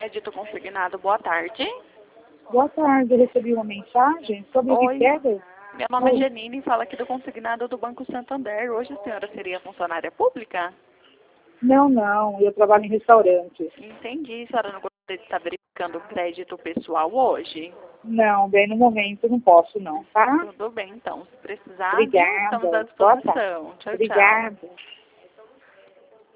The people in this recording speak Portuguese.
Crédito consignado, boa tarde. Boa tarde, eu recebi uma mensagem sobre o Oi, que quer. meu nome é Janine, fala aqui do consignado do Banco Santander. Hoje a senhora seria funcionária pública? Não, eu trabalho em restaurante. Entendi, a senhora não gostaria de estar verificando o crédito pessoal hoje? Não, bem, no momento não posso não, tá? Tudo bem, então. Se precisar, viu, estamos à Obrigada, boa tarde. disposição. Tchau, tchau. Obrigada.